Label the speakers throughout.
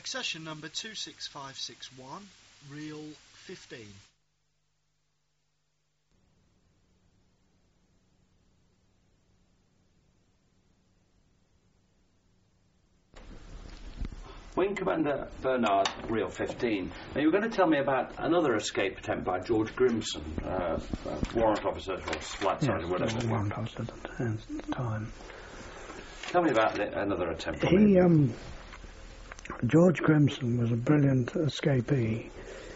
Speaker 1: Accession number 26561, reel 15.
Speaker 2: Wing Commander Bernard, reel 15. Now, you were going to tell me about another escape attempt by George Grimson, warrant officer or flight sergeant, whatever.
Speaker 3: Warrant officer at the time.
Speaker 2: Tell me about another attempt.
Speaker 3: George Grimson was a brilliant escapee.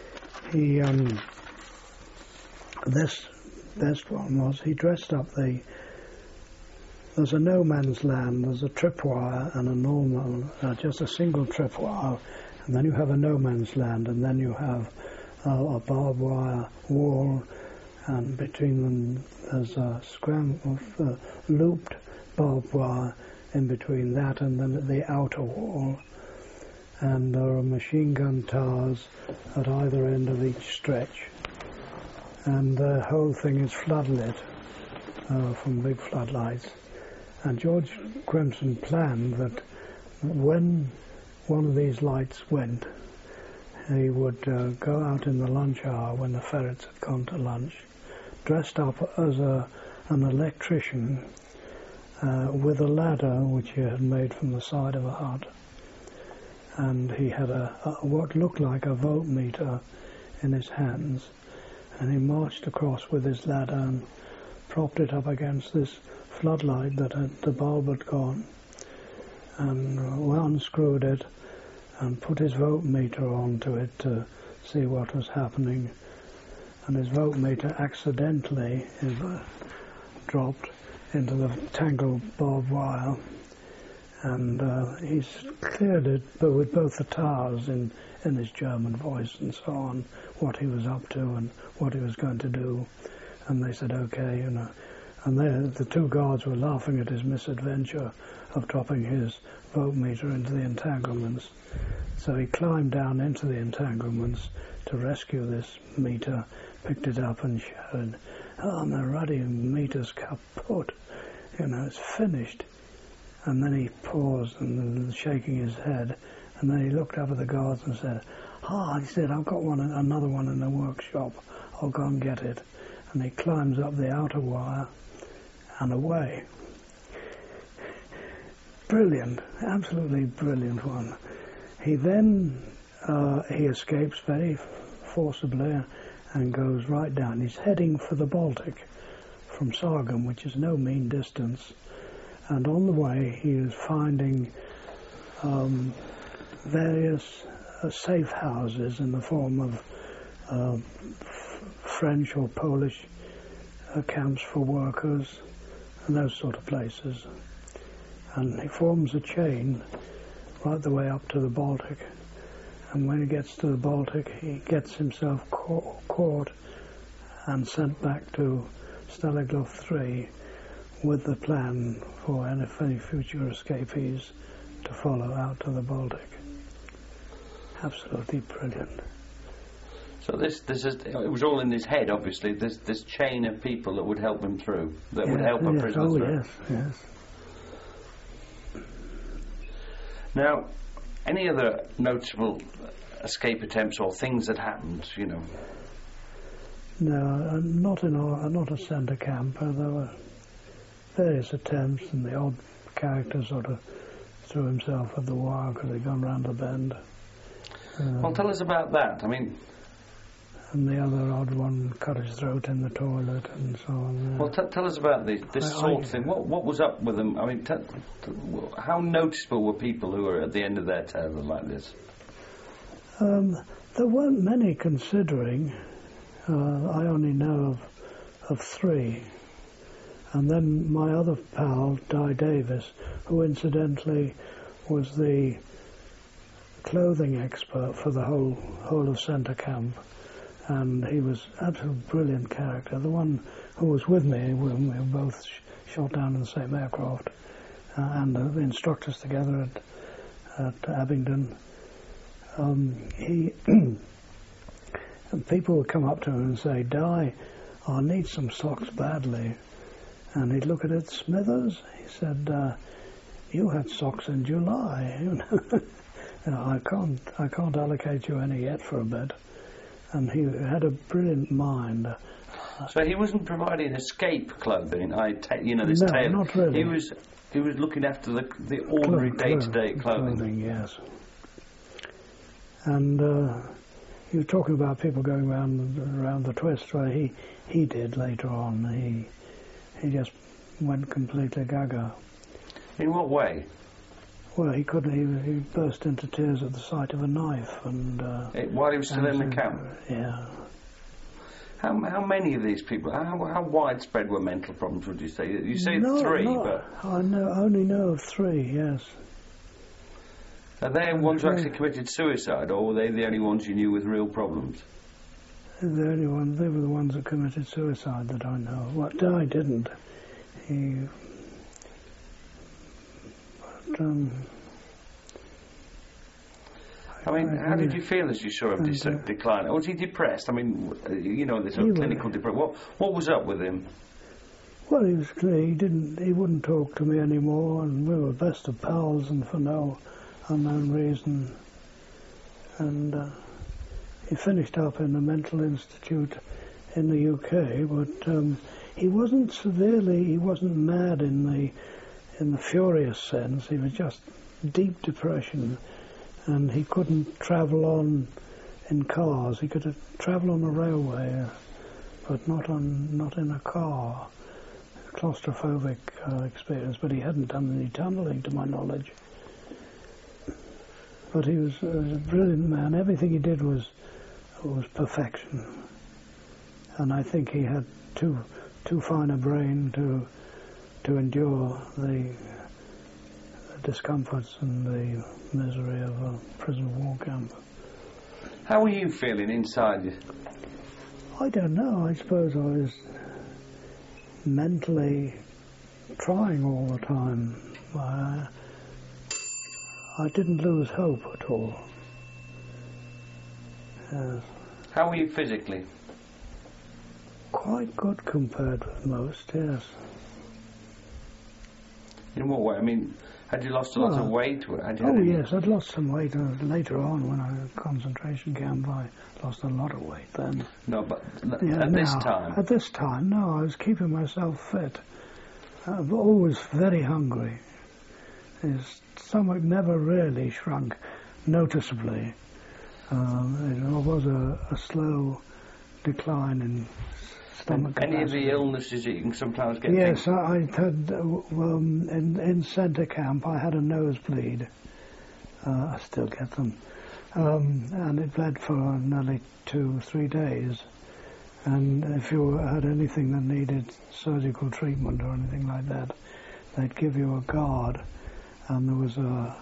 Speaker 3: This best one was he dressed up there's a no man's land, there's a tripwire and a normal, just a single tripwire, and then you have a no man's land, and then you have a barbed wire wall, and between them there's a looped barbed wire in between that and then the outer wall, and there are machine gun towers at either end of each stretch, and the whole thing is floodlit from big floodlights. And George Grimson planned that when one of these lights went, he would go out in the lunch hour when the ferrets had gone to lunch, dressed up as an electrician with a ladder which he had made from the side of a hut. And he had what looked like a voltmeter in his hands, and he marched across with his ladder and propped it up against this floodlight that the bulb had gone, and unscrewed it and put his voltmeter onto it to see what was happening, and his voltmeter accidentally dropped into the tangled barbed wire, and he's cleared it, but with both the towers in his German voice and so on, what he was up to and what he was going to do, and they said okay, and the two guards were laughing at his misadventure of dropping his voltmeter into the entanglements. So he climbed down into the entanglements to rescue this meter, picked it up and shouted, "Oh, my ruddy meter's kaput, it's finished." And then he paused and shaking his head, and then he looked up at the guards and said, he said, "I've got another one in the workshop, I'll go and get it." And he climbs up the outer wire and away. Brilliant, absolutely brilliant one. He then, he escapes very forcibly and goes right down. He's heading for the Baltic from Sargam, which is no mean distance. And on the way he is finding various safe houses in the form of French or Polish camps for workers and those sort of places, and he forms a chain right the way up to the Baltic, and when he gets to the Baltic he gets himself caught and sent back to Stalaglov 3 with the plan for any future escapees to follow out to the Baltic. Absolutely brilliant.
Speaker 2: So it was all in his head, obviously, this chain of people that would help him through, that would help a prisoner through.
Speaker 3: Yes.
Speaker 2: Now, any other notable escape attempts or things that happened,
Speaker 3: No, not a centre camp. There were various attempts, and the odd character sort of threw himself at the wire because he'd gone round the bend.
Speaker 2: Well, tell us about that. I mean...
Speaker 3: And the other odd one cut his throat in the toilet and so on.
Speaker 2: Well, tell us about this sort of thing. What was up with them? I mean, how noticeable were people who were at the end of their tether like this?
Speaker 3: There weren't many, considering. I only know of 3. And then my other pal, Di Davis, who incidentally was the clothing expert for the whole of Centre Camp. And he was an absolute brilliant character. The one who was with me, we were both shot down in the same aircraft, and the instructors together at Abingdon. People would come up to him and say, "Di, I need some socks badly." And he'd look at it, "Smithers?" He said, "You had socks in July." I can't allocate you any yet for a bit. And he had a brilliant mind.
Speaker 2: So he wasn't providing escape clothing. This
Speaker 3: No,
Speaker 2: tale.
Speaker 3: not really.
Speaker 2: He was looking after the ordinary day-to-day clothing.
Speaker 3: Yes. And he was talking about people going around the twist. Well, he did later on. He just went completely gaga.
Speaker 2: In what way?
Speaker 3: Well, he couldn't. He burst into tears at the sight of a knife, and
Speaker 2: while he was still in the camp.
Speaker 3: Yeah.
Speaker 2: How many of these people? How widespread were mental problems? Would you say? You say three, but
Speaker 3: I only know of three. Yes.
Speaker 2: Are they ones who actually committed suicide, or were they the only ones you knew with real problems?
Speaker 3: They were the ones that committed suicide that I know. What Di didn't.
Speaker 2: How did you feel as you saw him decline? Was he depressed? I mean, this sort of clinical depression. What was up with him?
Speaker 3: Well, he was clear. He wouldn't talk to me anymore, and we were best of pals, and for no unknown reason. And he finished up in a mental institute in the UK, but he wasn't mad in the furious sense. He was just deep depression, and he couldn't travel in cars. He could travel on a railway, but not in a car. Claustrophobic experience, but he hadn't done any tunnelling to my knowledge. But he was a brilliant man. Everything he did was perfection, and I think he had too fine a brain to endure the discomforts and the misery of a prison war camp.
Speaker 2: How were you feeling inside?
Speaker 3: I don't know. I suppose I was mentally trying all the time. I didn't lose hope at all. Yes.
Speaker 2: How were you physically?
Speaker 3: Quite good compared with most, yes.
Speaker 2: In what way? I mean, had you lost a lot of weight?
Speaker 3: Yes, I'd lost some weight later on when I was in concentration camp. I lost a lot of weight then.
Speaker 2: No, but this time?
Speaker 3: At this time, no, I was keeping myself fit. I've always very hungry. His stomach never really shrunk noticeably. It was a slow decline in stomach capacity.
Speaker 2: Any of the illnesses that you can sometimes get?
Speaker 3: Yes, I had in centre camp. I had a nosebleed. I still get them, and it bled for nearly 2-3 days. And if you had anything that needed surgical treatment or anything like that, they'd give you a guard. And there was a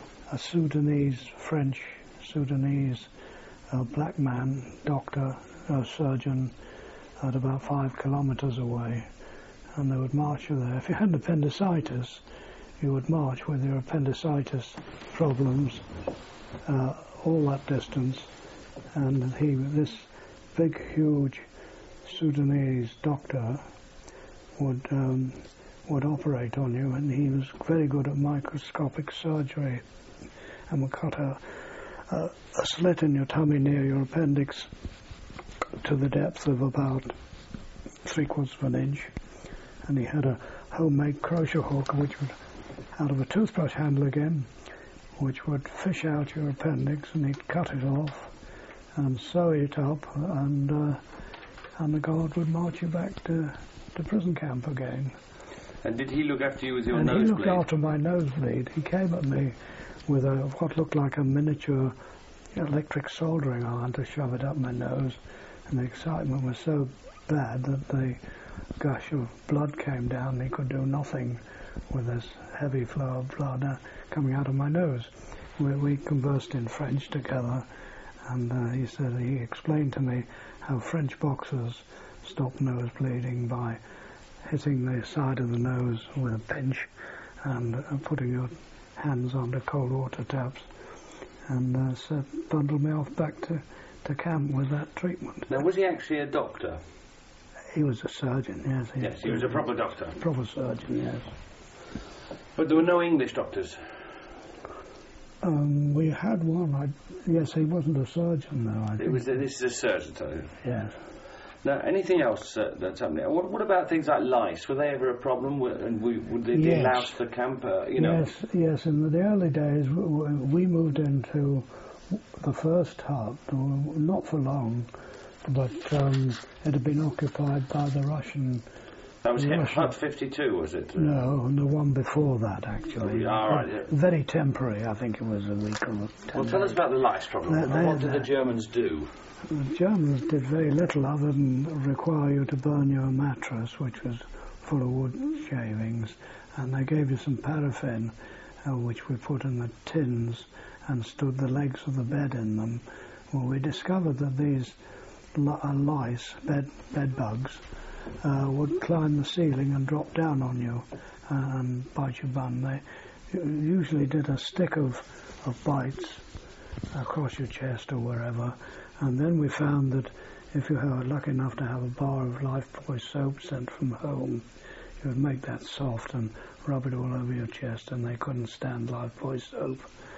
Speaker 3: French Sudanese black man, doctor, surgeon, at about 5 kilometres away, and they would march you there. If you had appendicitis, you would march with your appendicitis problems all that distance, and this big, huge Sudanese doctor would operate on you, and he was very good at microscopic surgery, and would cut a slit in your tummy near your appendix to the depth of about 3/4 of an inch, and he had a homemade crochet hook which would, out of a toothbrush handle again, which would fish out your appendix, and he'd cut it off and sew it up, and the guard would march you back to prison camp again.
Speaker 2: And did he look after you with your
Speaker 3: nosebleed?
Speaker 2: nosebleed?
Speaker 3: He looked after my nosebleed. He came at me with what looked like a miniature electric soldering iron to shove it up my nose, and the excitement was so bad that the gush of blood came down. He could do nothing with this heavy flow of blood coming out of my nose. We conversed in French together, and he explained to me how French boxers stop nose bleeding by hitting the side of the nose with a pinch and putting your hands under cold water taps, and bundled me off back to camp with that treatment.
Speaker 2: Now, was he actually a doctor?
Speaker 3: He was a surgeon, yes.
Speaker 2: Yes, he was a proper doctor.
Speaker 3: Proper surgeon, yes.
Speaker 2: But there were no English doctors?
Speaker 3: We had one. Yes, he wasn't a surgeon though.
Speaker 2: This is a surgeon, tell you.
Speaker 3: Yes.
Speaker 2: Now, anything else that's happening? What about things like lice? Were they ever a problem? Would they delouse the camp?
Speaker 3: Yes. In the early days, we moved into the first hut, not for long, but it had been occupied by the Russian.
Speaker 2: That was Hut 52, was it?
Speaker 3: No, and the one before that, actually.
Speaker 2: Yeah.
Speaker 3: Very temporary, I think it was a week or 10
Speaker 2: Well, tell us about the lice problem. What did the Germans do?
Speaker 3: The Germans did very little other than require you to burn your mattress, which was full of wood shavings, and they gave you some paraffin, which we put in the tins and stood the legs of the bed in them. Well, we discovered that these lice, bed bugs, would climb the ceiling and drop down on you and bite your bum. They usually did a stick of bites across your chest or wherever, and then we found that if you were lucky enough to have a bar of Lifebuoy soap sent from home, you would make that soft and rub it all over your chest, and they couldn't stand Lifebuoy soap.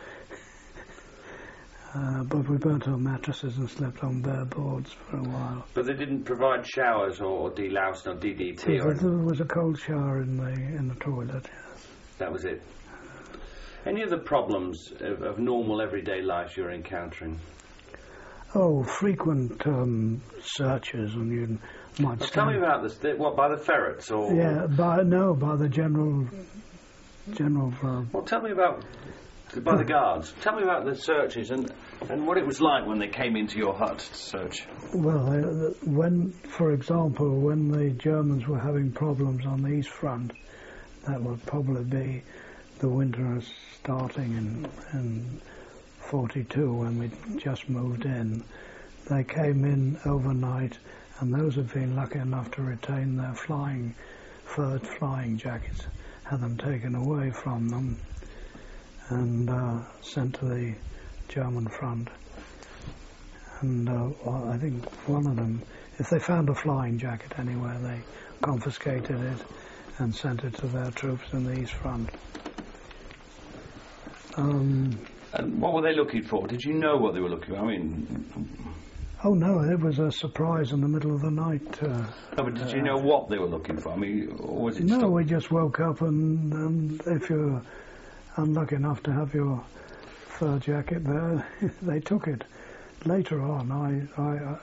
Speaker 3: But we burnt our mattresses and slept on bare boards for a while.
Speaker 2: But they didn't provide showers or delousing or DDT?
Speaker 3: There was a cold shower in the toilet, yes.
Speaker 2: That was it. Any other problems of normal everyday life you're encountering?
Speaker 3: Oh, frequent searches, and you might.
Speaker 2: Tell me about this. What, by the ferrets or?
Speaker 3: Yeah, by the general.
Speaker 2: Well, tell me about by the guards. Tell me about the searches and what it was like when they came into your hut to search.
Speaker 3: Well, for example, when the Germans were having problems on the East Front, that would probably be the winter starting in 42 when we just moved in. They came in overnight, and those who'd been lucky enough to retain their furred flying jackets had them taken away from them and sent to the German front. And I think one of them, if they found a flying jacket anywhere, they confiscated it and sent it to their troops in the East Front.
Speaker 2: And what were they looking for? Did you know what they were looking for? I mean...
Speaker 3: Oh, no, it was a surprise in the middle of the night.
Speaker 2: No, but did you know what they were looking for? I mean, or was it...
Speaker 3: No, we just woke up and if you're unlucky enough to have your fur jacket there, they took it. Later on, I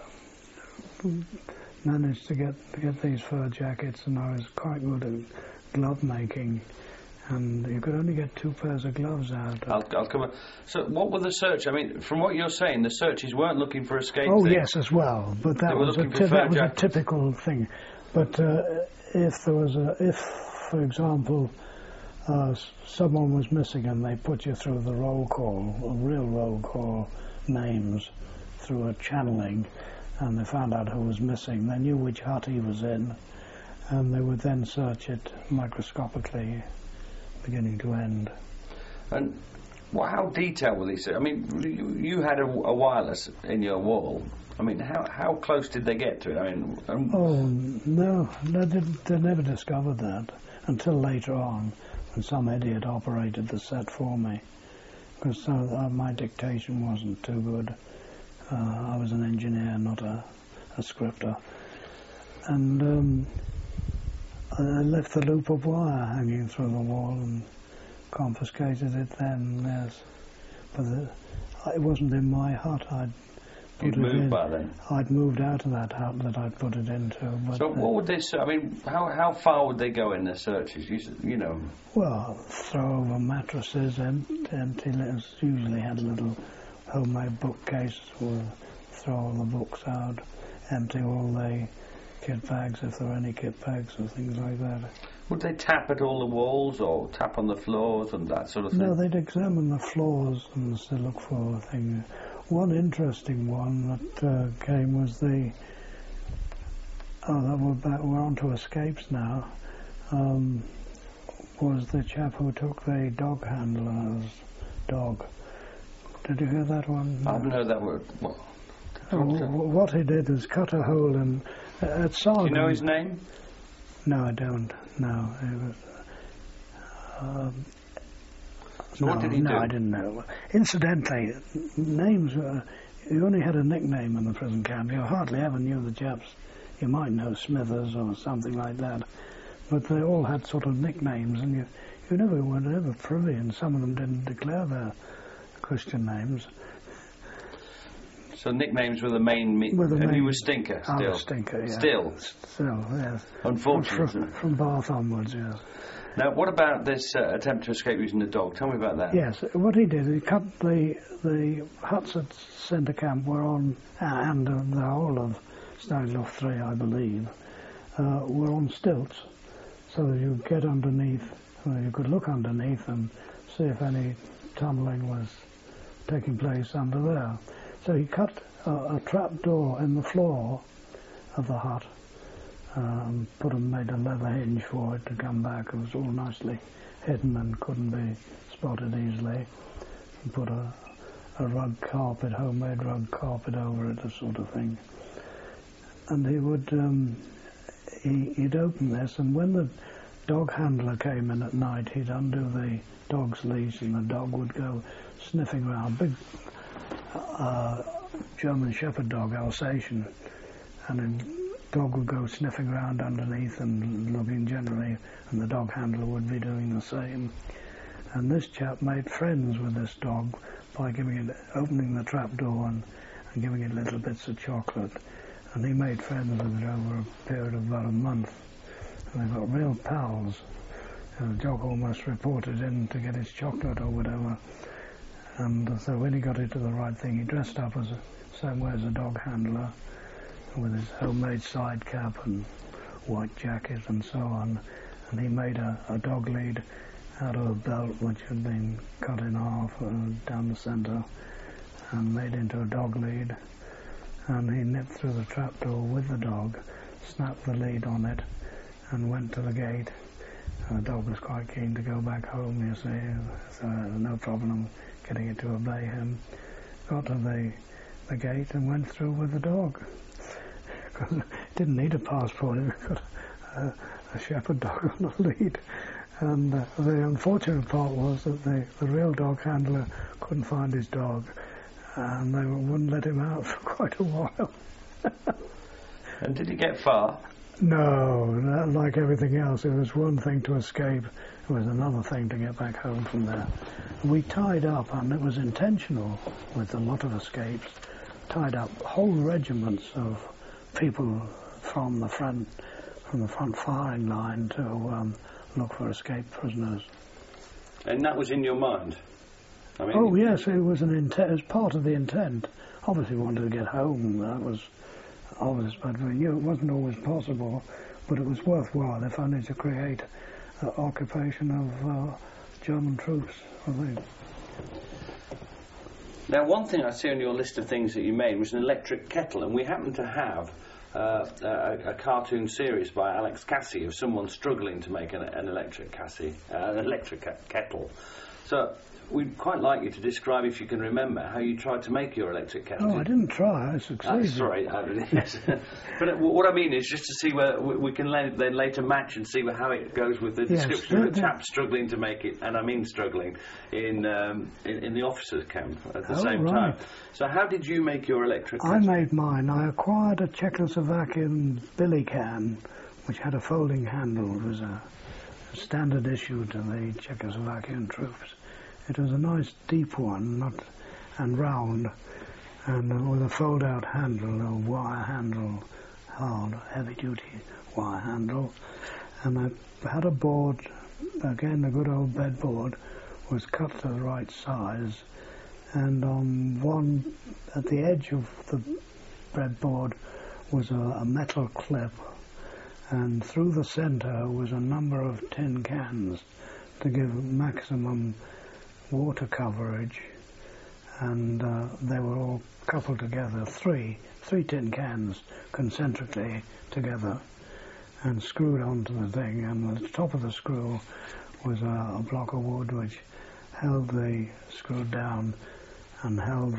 Speaker 3: managed to get these fur jackets, and I was quite good at glove making. And you could only get 2 pairs of gloves out.
Speaker 2: I'll come on. So what were the search? I mean, from what you're saying, the searchers weren't looking for escape
Speaker 3: things.
Speaker 2: things.
Speaker 3: Yes, as well. But that was a typical thing. But if, for example, someone was missing and they put you through the roll call, real roll call names, through a channeling, and they found out who was missing, they knew which hut he was in, and they would then search it microscopically, beginning to end. And
Speaker 2: how detailed were these? I mean, you had a wireless in your wall. I mean, how close did they get to it? I mean,
Speaker 3: no, they never discovered that until later on, when some idiot operated the set for me, because my dictation wasn't too good. I was an engineer, not a scripter, and I left the loop of wire hanging through the wall and confiscated it then, yes. But it wasn't in my hut.
Speaker 2: You'd moved by then?
Speaker 3: I'd moved out of that hut that I'd put it into. But
Speaker 2: so what would they say? I mean, how far would they go in their searches? You know.
Speaker 3: Well, throw over mattresses, empty letters. Usually had a little homemade bookcase. We'll throw all the books out, empty all the kit bags, if there were any kit bags or things like that.
Speaker 2: Would they tap at all the walls or tap on the floors and that sort of thing?
Speaker 3: No, they'd examine the floors and look for things. One interesting one that came was we're on to escapes now, was the chap who took the dog handler's dog. Did you hear that one?
Speaker 2: I haven't heard that word.
Speaker 3: What he did was cut a hole in... At Sargon.
Speaker 2: Do you know his name?
Speaker 3: No, I don't. No,
Speaker 2: So what did he do?
Speaker 3: No, I didn't know. Incidentally, names were... You only had a nickname in the prison camp. You hardly ever knew the chaps. You might know Smithers or something like that. But they all had sort of nicknames, and you never were ever privy, and some of them didn't declare their Christian names.
Speaker 2: So nicknames were the main... and you were Stinker, still?
Speaker 3: I was Stinker, yeah.
Speaker 2: Still?
Speaker 3: Still, yes.
Speaker 2: Unfortunately.
Speaker 3: From Bath onwards, yes.
Speaker 2: Now, what about this attempt to escape using the dog? Tell me about that.
Speaker 3: Yes, what he did, he cut the huts at Centre Camp were on, and the whole of Stagloff 3, I believe, were on stilts, so that you get underneath, you could look underneath and see if any tunnelling was taking place under there. So he cut a trap door in the floor of the hut, made a leather hinge for it to come back. It was all nicely hidden and couldn't be spotted easily. He put a rug carpet, homemade rug carpet over it, this sort of thing. And he would, he'd open this, and when the dog handler came in at night, he'd undo the dog's leash, and the dog would go sniffing around. Big German Shepherd dog, Alsatian, and the dog would go sniffing around underneath and looking generally, and the dog handler would be doing the same. And this chap made friends with this dog by opening the trap door and giving it little bits of chocolate. And he made friends with it over a period of about a month. And they got real pals. And the dog almost reported in to get his chocolate or whatever. And so when he got into the right thing, he dressed up as same way as a dog handler, with his homemade side cap and white jacket and so on. And he made a dog lead out of a belt which had been cut in half down the centre and made into a dog lead. And he nipped through the trapdoor with the dog, snapped the lead on it, and went to the gate. And the dog was quite keen to go back home, you see, so no problem getting it to obey him. Got to the gate and went through with the dog. Didn't need a passport, he got a shepherd dog on a lead. And the unfortunate part was that the real dog handler couldn't find his dog, and they wouldn't let him out for quite a while.
Speaker 2: And did he get far?
Speaker 3: No, like everything else, it was one thing to escape, it was another thing to get back home from there. We tied up, and it was intentional with a lot of escapes, tied up whole regiments of people from the front firing line to look for escaped prisoners.
Speaker 2: And that was in your mind? I mean,
Speaker 3: oh yes, it was it was part of the intent. Obviously we wanted to get home, that was obvious, but we knew it wasn't always possible, but it was worthwhile if only to create occupation of German troops, I think.
Speaker 2: Now, one thing I see on your list of things that you made was an electric kettle, and we happen to have a cartoon series by Alex Cassie of someone struggling to make an electric kettle. So we'd quite like you to describe, if you can remember, how you tried to make your electric kettle.
Speaker 3: Oh, I didn't try, I succeeded.
Speaker 2: Sorry, yes. But what I mean is just to see where we can then later match and see how it goes with the description of the chap struggling to make it, and I mean struggling, in the officers' camp at the same time. So how did you make your electric kettle?
Speaker 3: I made mine. I acquired a Czechoslovakian billy can, which had a folding handle. It was a standard issue to the Czechoslovakian troops. It was a nice deep one, and round, and with a fold-out handle, a wire handle, hard, heavy-duty wire handle. And I had a board, again the good old bedboard, was cut to the right size, and on at the edge of the breadboard was a metal clip, and through the centre was a number of tin cans to give maximum water coverage, and they were all coupled together, three tin cans concentrically together and screwed onto the thing, and the top of the screw was a block of wood which held the screw down and held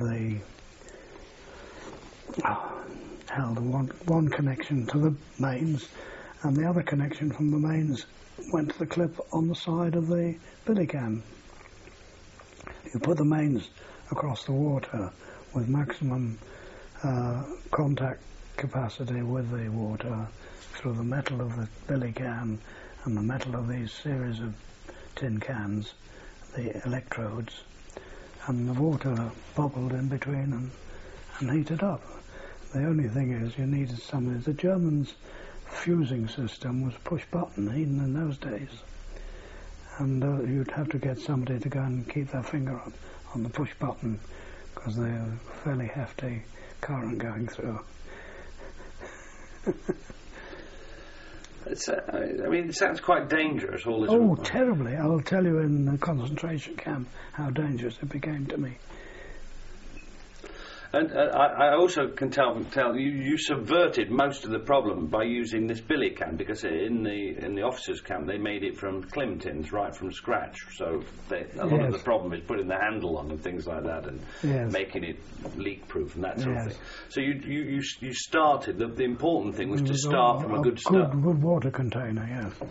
Speaker 3: one connection to the mains, and the other connection from the mains went to the clip on the side of the billy can. You put the mains across the water with maximum contact capacity with the water through the metal of the billy can and the metal of these series of tin cans, the electrodes, and the water bubbled in between and heated up. The only thing is you needed something. The Germans' fusing system was push button even in those days, and you'd have to get somebody to go and keep their finger on the push button because they're fairly hefty current going through.
Speaker 2: I mean, it sounds quite dangerous, all this.
Speaker 3: Oh, terribly. I'll tell you in the concentration camp how dangerous it became to me.
Speaker 2: And I also can tell you subverted most of the problem by using this billy can, because in the officers' camp they made it from clim tins right from scratch. So a lot of the problem is putting the handle on and things like that, and making it leak proof and that sort of thing. So you started. The important thing was to start from a good start.
Speaker 3: Good water container, yes.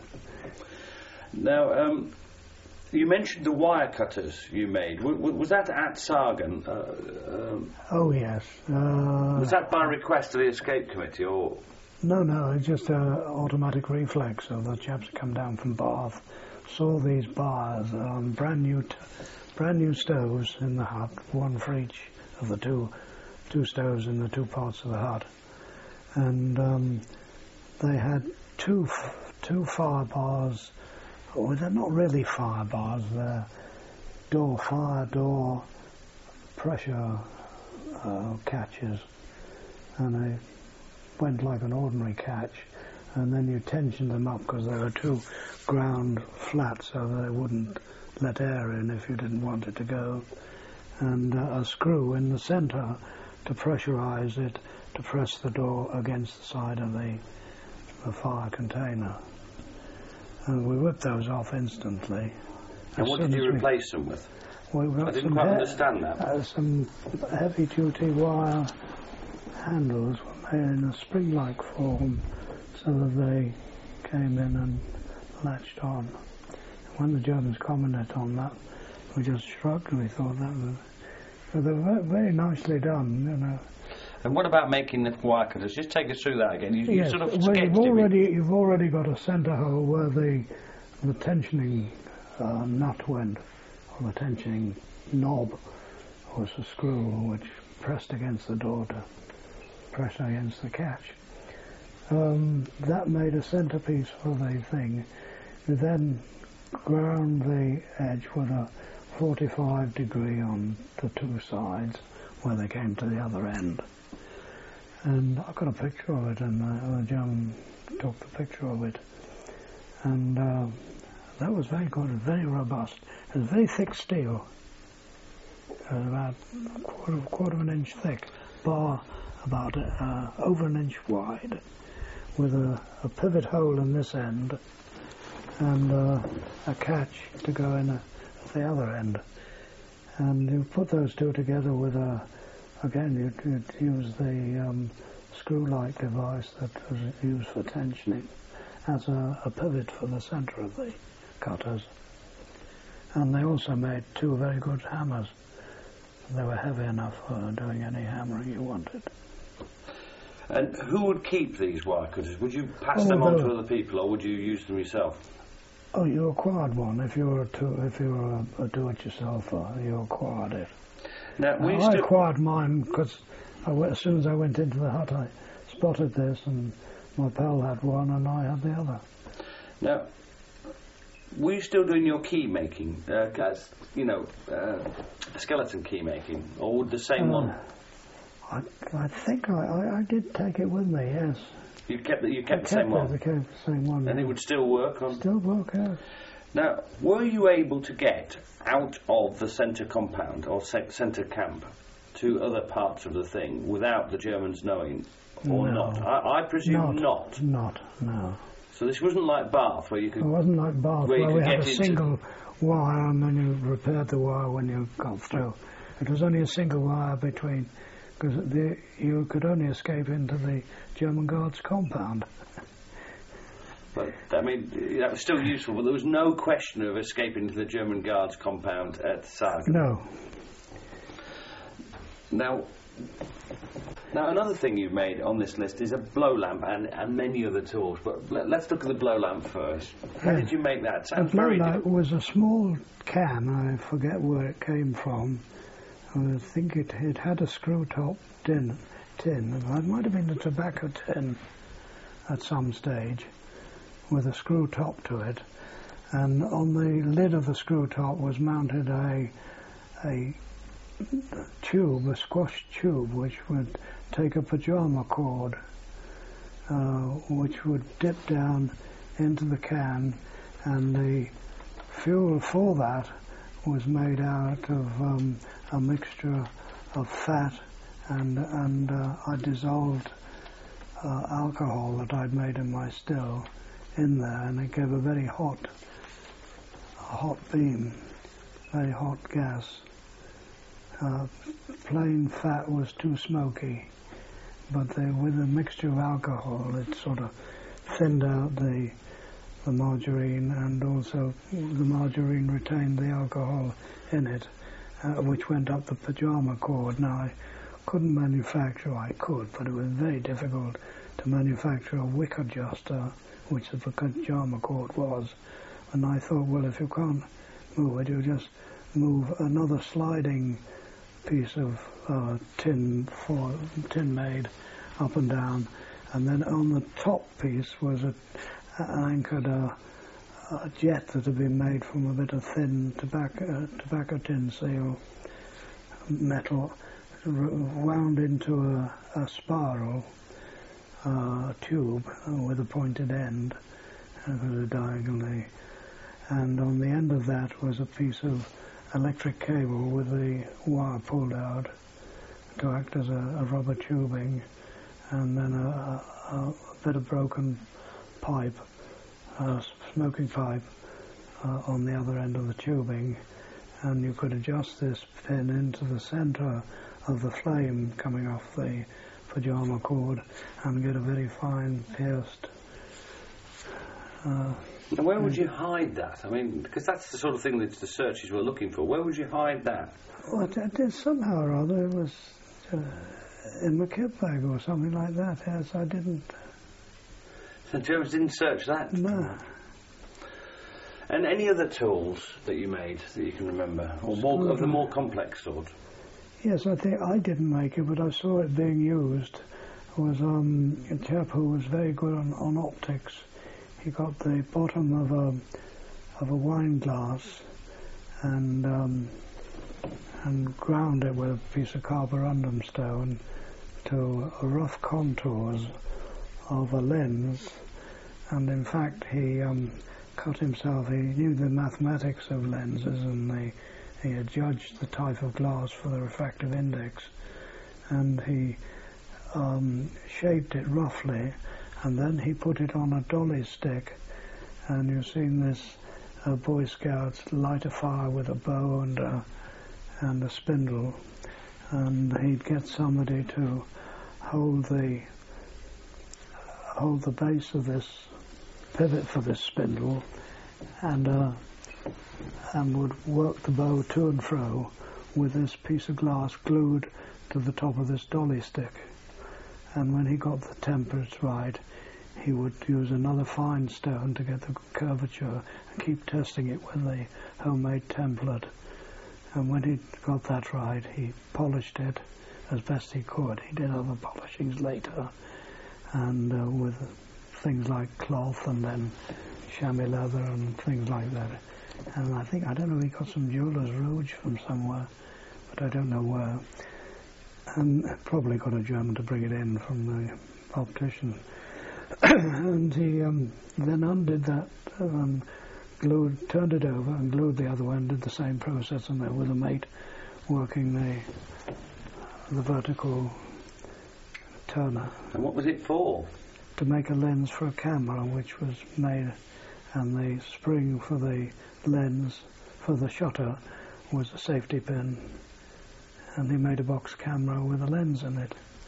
Speaker 2: Now. You mentioned the wire cutters you made. Was that at Sargon?
Speaker 3: Oh, yes.
Speaker 2: Was that by request of the escape committee, or...?
Speaker 3: No, it's just an automatic reflex of the chaps that come down from Bath, saw these bars on brand new stoves in the hut, one for each of the two stoves in the two parts of the hut. And they had two fire bars. Well, they're not really fire bars, they're fire door pressure catches, and they went like an ordinary catch, and then you tensioned them up because they were too ground flat so they wouldn't let air in if you didn't want it to go, and a screw in the centre to pressurize it to press the door against the side of the fire container. And we whipped those off instantly.
Speaker 2: And what did you replace them with? I didn't quite understand that.
Speaker 3: Some heavy-duty wire handles were made in a spring-like form so that they came in and latched on. When the Germans commented on that, we just shrugged and we thought that was... So they were very nicely done, you know.
Speaker 2: And what about making the wire cutters? Just take us through that again. You sort of sketched
Speaker 3: you've already got a centre hole where the tensioning nut went, or the tensioning knob was a screw which pressed against the door to press against the catch. That made a centrepiece for the thing. You then ground the edge with a 45 degree on the two sides where they came to the other end. And I got a picture of it, and the German took the picture of it. And that was very good, very robust. It was very thick steel, about a quarter of an inch thick, bar about over an inch wide, with a pivot hole in this end, and a catch to go in at the other end. And you put those two together with again, you'd use the screw-like device that was used for tensioning as a pivot for the centre of the cutters. And they also made two very good hammers. They were heavy enough for doing any hammering you wanted.
Speaker 2: And who would keep these wire cutters? Would you pass them on to other people, or would you use them yourself?
Speaker 3: Oh, you acquired one. If you were a do-it-yourselfer, you acquired it.
Speaker 2: Now,
Speaker 3: I acquired mine because as soon as I went into the hut, I spotted this, and my pal had one, and I had the other.
Speaker 2: Now, were you still doing your key making, skeleton key making, or would the same one?
Speaker 3: I think I did take it with me. Yes.
Speaker 2: You kept the same one.
Speaker 3: I kept the same one.
Speaker 2: And it would still work.
Speaker 3: Still work, yeah.
Speaker 2: Now, were you able to get out of the centre compound or centre camp to other parts of the thing without the Germans knowing, or not? I presume not.
Speaker 3: No.
Speaker 2: So this wasn't like Bath, where you could...
Speaker 3: It wasn't like Bath, where we had a single wire and then you repaired the wire when you got through. It was only a single wire between, because you could only escape into the German Guards compound.
Speaker 2: But, I mean, that was still useful, but there was no question of escaping to the German guards compound at Sarg.
Speaker 3: No.
Speaker 2: Now, another thing you've made on this list is a blow lamp and many other tools, but let's look at the blow lamp first. How did you make that? Sounds
Speaker 3: the blow
Speaker 2: very
Speaker 3: lamp was a small can, I forget where it came from. I think it had a screw-top tin. It might have been a tobacco tin at some stage, with a screw top to it, and on the lid of the screw top was mounted a tube, a squash tube, which would take a pajama cord, which would dip down into the can, and the fuel for that was made out of a mixture of fat and I dissolved alcohol that I'd made in my still in there, and it gave a very hot beam, very hot gas. Plain fat was too smoky, but with a mixture of alcohol it sort of thinned out the margarine, and also the margarine retained the alcohol in it, which went up the pajama cord. Now I couldn't manufacture, I could, but it was very difficult to manufacture a wick adjuster, which the pajama cord was. And I thought, well, if you can't move it, you just move another sliding piece of tin made up and down, and then on the top piece was anchored a jet that had been made from a bit of thin tobacco tin seal metal, wound into a spiral tube with a pointed end, diagonally, and on the end of that was a piece of electric cable with the wire pulled out to act as a rubber tubing, and then a bit of broken pipe, smoking pipe, on the other end of the tubing, and you could adjust this pin into the center of the flame coming off the pajama cord and get a very fine pierced.
Speaker 2: And where would you hide that? I mean, because that's the sort of thing that the searchers were looking for. Where would you hide that?
Speaker 3: Well, I did somehow or other. It was in my kit bag or something like that. Yes, I didn't.
Speaker 2: So the Germans didn't search that?
Speaker 3: No.
Speaker 2: And any other tools that you made that you can remember, or more of the more complex sort?
Speaker 3: Yes, I think I didn't make it, but I saw it being used. It was a chap who was very good on optics. He got the bottom of a wine glass and ground it with a piece of carborundum stone to rough contours of a lens. And in fact, he cut himself. He knew the mathematics of lenses, and he had judged the type of glass for the refractive index, and he shaped it roughly, and then he put it on a dolly stick. And you've seen this Boy Scouts light a fire with a bow and a spindle, and he'd get somebody to hold the base of this pivot for this spindle, and would work the bow to and fro with this piece of glass glued to the top of this dolly stick. And when he got the temperature right, he would use another fine stone to get the curvature and keep testing it with the homemade template. And when he got that right, he polished it as best he could. He did other polishings later, and with things like cloth and then chamois leather and things like that. And I don't know, he got some jeweller's rouge from somewhere, but I don't know where. And probably got a German to bring it in from the optician. And he then undid that, turned it over and glued the other one, did the same process in there with a mate working the vertical turner.
Speaker 2: And what was it for?
Speaker 3: To make a lens for a camera, which was made, and the spring for the lens for the shutter was a safety pin, and he made a box camera with a lens in it.